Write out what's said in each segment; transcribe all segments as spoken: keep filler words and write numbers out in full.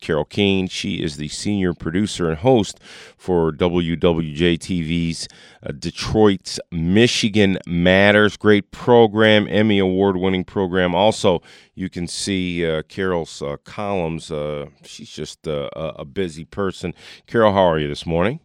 Carol Kane. She is the senior producer and host for W W J T V's uh, Detroit's Michigan Matters. Great program, Emmy Award-winning program. Also, you can see uh, Carol's uh, columns. Uh, she's just uh, a, a busy person. Carol, how are you this morning?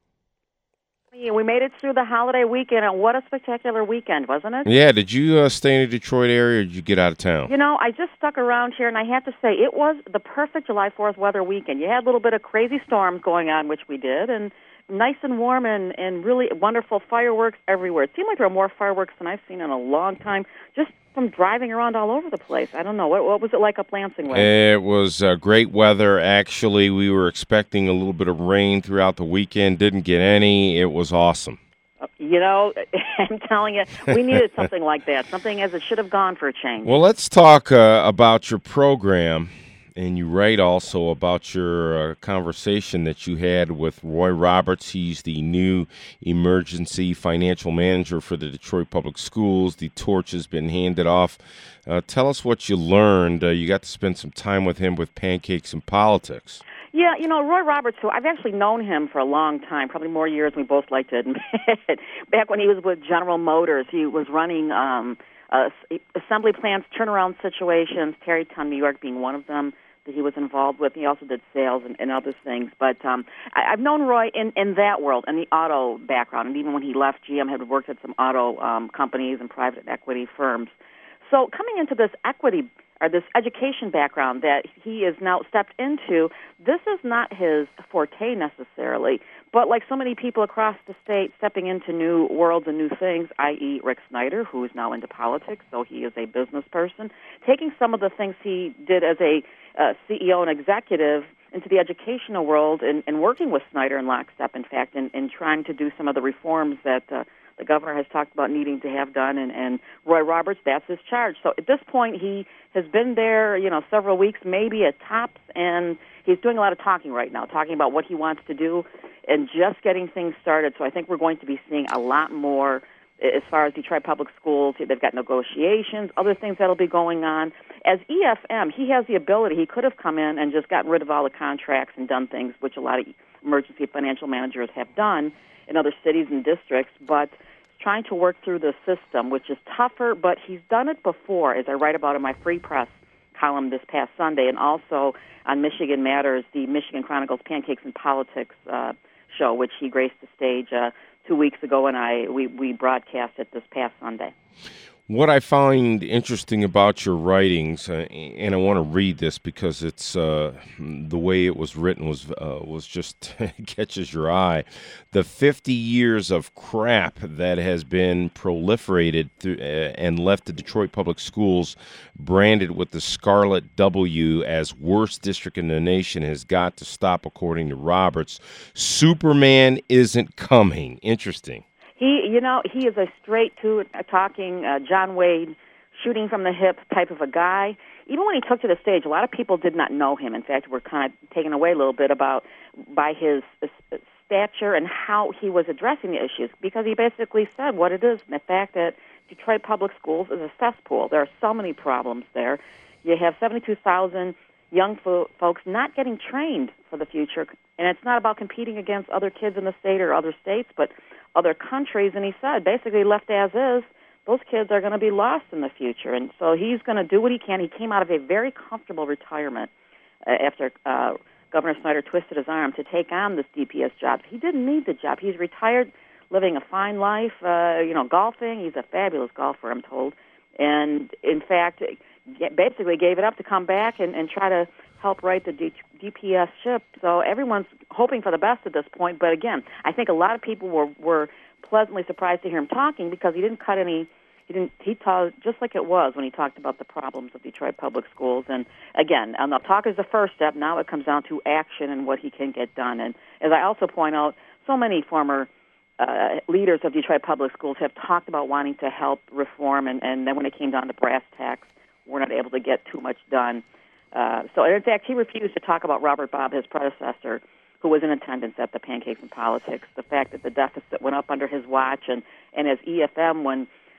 Yeah, we made it through the holiday weekend, and what a spectacular weekend, wasn't it? Yeah, did you uh, stay in the Detroit area, or did you get out of town? You know, I just stuck around here, and I have to say, it was the perfect July fourth weather weekend. You had a little bit of crazy storms going on, which we did, and nice and warm and, and really wonderful fireworks everywhere. It seemed like there were more fireworks than I've seen in a long time, just from driving around all over the place. I don't know. What, what was it like up Lansing way? It was uh, great weather, actually. We were expecting a little bit of rain throughout the weekend. Didn't get any. It was awesome. You know, I'm telling you, we needed something like that, something as it should have gone for a change. Well, let's talk uh, about your program. And you write also about your uh, conversation that you had with Roy Roberts. He's the new emergency financial manager for the Detroit Public Schools. The torch has been handed off. Uh, tell us what you learned. Uh, you got to spend some time with him with Pancakes and Politics. Yeah, you know, Roy Roberts, who I've actually known him for a long time, probably more years than we both like to admit. Back when he was with General Motors, he was running um, uh, assembly plants, turnaround situations, Tarrytown, New York being one of them that he was involved with. He also did sales and, and other things. But um, I, I've known Roy in, in that world, in the auto background, and even when he left G M, had worked at some auto um, companies and private equity firms. So coming into this equity or this education background that he is now stepped into, this is not his forte necessarily, but like so many people across the state stepping into new worlds and new things, that is. Rick Snyder, who is now into politics, so he is a business person, taking some of the things he did as a uh, C E O and executive into the educational world and, and working with Snyder in lockstep, in fact, and, and trying to do some of the reforms that uh, the governor has talked about needing to have done, and, and Roy Roberts, that's his charge. So at this point, he has been there, you know, several weeks, maybe at tops, and he's doing a lot of talking right now, talking about what he wants to do and just getting things started. So I think we're going to be seeing a lot more as far as Detroit Public Schools. They've got negotiations, other things that'll be going on. As E F M, he has the ability. He could have come in and just gotten rid of all the contracts and done things, which a lot of emergency financial managers have done in other cities and districts, but trying to work through the system, which is tougher, but he's done it before, as I write about in my Free Press column this past Sunday, and also on Michigan Matters, the Michigan Chronicles Pancakes and Politics uh, show, which he graced the stage uh, two weeks ago, and I we, we broadcast it this past Sunday. What I find interesting about your writings, uh, and I want to read this because it's uh, the way it was written was uh, was just catches your eye. The fifty years of crap that has been proliferated through, uh, and left the Detroit Public Schools branded with the Scarlet W as worst district in the nation has got to stop, according to Roberts. Superman isn't coming. Interesting. He, you know, he is a straight-to-talking uh, John Wayne, shooting from the hip type of a guy. Even when he took to the stage, a lot of people did not know him. In fact, were kind of taken away a little bit about by his uh, stature and how he was addressing the issues, because he basically said what it is, and the fact that Detroit Public Schools is a cesspool. There are so many problems there. You have seventy-two thousand young fo- folks not getting trained for the future, and it's not about competing against other kids in the state or other states, but other countries. And he said, basically left as is, those kids are going to be lost in the future. And so he's going to do what he can. He came out of a very comfortable retirement uh, after uh, Governor Snyder twisted his arm to take on this D P S job. He didn't need the job. He's retired, living a fine life, uh, you know, golfing. He's a fabulous golfer, I'm told. And, in fact, basically gave it up to come back and, and try to help right the D- DPS ship. So everyone's hoping for the best at this point. But again, I think a lot of people were, were pleasantly surprised to hear him talking, because he didn't cut any, he didn't, he talked just like it was when he talked about the problems of Detroit Public Schools. And again, and the talk is the first step. Now it comes down to action and what he can get done. And as I also point out, so many former uh, leaders of Detroit Public Schools have talked about wanting to help reform, and, and then when it came down to brass tacks, we're not able to get too much done. Uh, so, in fact, he refused to talk about Robert Bobb, his predecessor, who was in attendance at the Pancakes and Politics, the fact that the deficit went up under his watch, and, and as E F M, when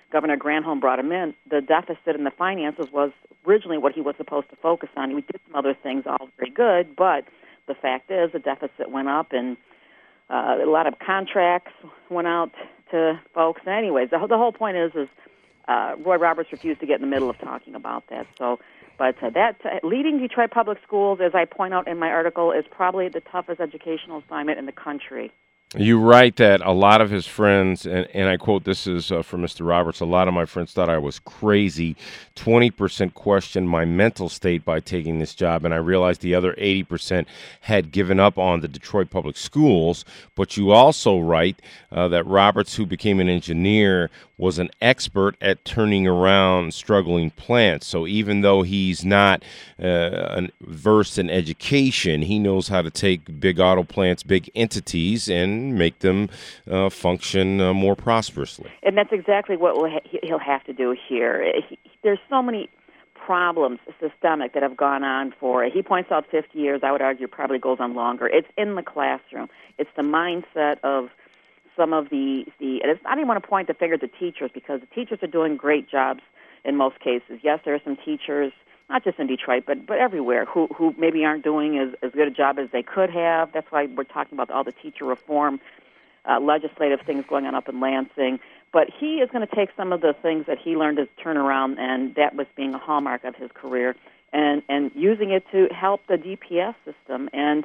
Governor Granholm brought him in, the deficit in the finances was originally what he was supposed to focus on. We did some other things, all very good, but the fact is the deficit went up, and uh, a lot of contracts went out to folks. And anyways, the, the whole point is, is uh, Roy Roberts refused to get in the middle of talking about that. So, but uh, that uh, leading Detroit Public Schools, as I point out in my article, is probably the toughest educational assignment in the country. You write that a lot of his friends, and, and I quote, this is uh, from Mister Roberts, a lot of my friends thought I was crazy. twenty percent questioned my mental state by taking this job, and I realized the other eighty percent had given up on the Detroit Public Schools. But you also write uh, that Roberts, who became an engineer, was an expert at turning around struggling plants. So even though he's not uh, versed in education, he knows how to take big auto plants, big entities, and make them uh, function uh, more prosperously. And that's exactly what we'll ha- he'll have to do here. He, there's so many problems, systemic, that have gone on for, he points out fifty years, I would argue probably goes on longer. It's in the classroom. It's the mindset of some of the, the and it's, I don't even want to point the finger at the teachers, because the teachers are doing great jobs in most cases. Yes, there are some teachers, not just in Detroit, but but everywhere, who who maybe aren't doing as, as good a job as they could have. That's why we're talking about all the teacher reform uh, legislative things going on up in Lansing. But he is going to take some of the things that he learned as turnaround, and that was being a hallmark of his career, and, and using it to help the D P S system. And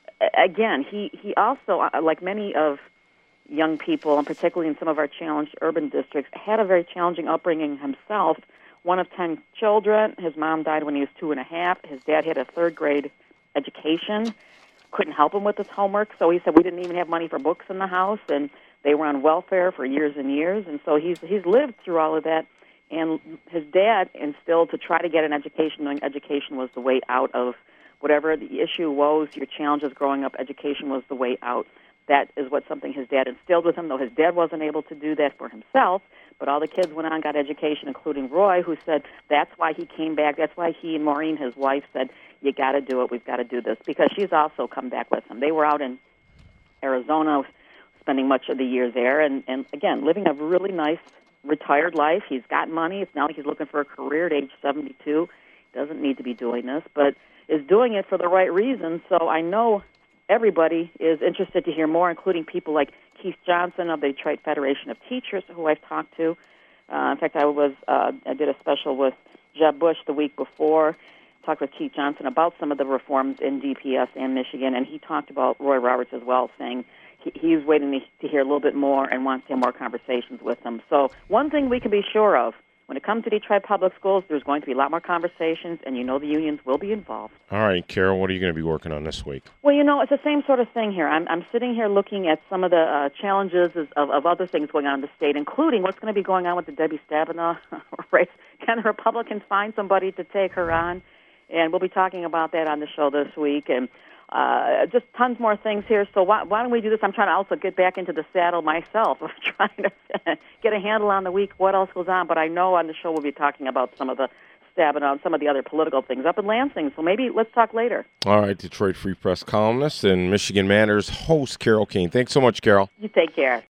again, he, he also, like many of young people, and particularly in some of our challenged urban districts, had a very challenging upbringing himself. One of ten children. His mom died when he was two and a half. His dad had a third grade education, couldn't help him with his homework, so he said we didn't even have money for books in the house, and they were on welfare for years and years. And so he's he's lived through all of that. And his dad instilled to try to get an education, knowing education was the way out of whatever the issue was, your challenges growing up, education was the way out. That is what something his dad instilled with him, though his dad wasn't able to do that for himself. But all the kids went on and got education, including Roy, who said that's why he came back. That's why he and Maureen, his wife, said, you got to do it. We've got to do this, because she's also come back with him. They were out in Arizona spending much of the year there, and, and again, living a really nice retired life. He's got money. It's not like he's looking for a career at age seventy-two. He doesn't need to be doing this, but is doing it for the right reasons. So I know everybody is interested to hear more, including people like Keith Johnson of the Detroit Federation of Teachers, who I've talked to. Uh, in fact, I was uh, I did a special with Jeb Bush the week before, talked with Keith Johnson about some of the reforms in D P S and Michigan, and he talked about Roy Roberts as well, saying he, he's waiting to, to hear a little bit more and wants to have more conversations with him. So one thing we can be sure of, when it comes to Detroit Public Schools, there's going to be a lot more conversations, and you know the unions will be involved. All right, Carol, what are you going to be working on this week? Well, you know, it's the same sort of thing here. I'm, I'm sitting here looking at some of the uh, challenges of, of other things going on in the state, including what's going to be going on with the Debbie Stabenow race. Can the Republicans find somebody to take her on? And we'll be talking about that on the show this week, and uh, just tons more things here. So why, why don't we do this? I'm trying to also get back into the saddle myself of trying to get a handle on the week, what else goes on. But I know on the show we'll be talking about some of the Stabenow and some of the other political things up in Lansing. So maybe let's talk later. All right, Detroit Free Press columnist and Michigan Matters host Carol Kane. Thanks so much, Carol. You take care.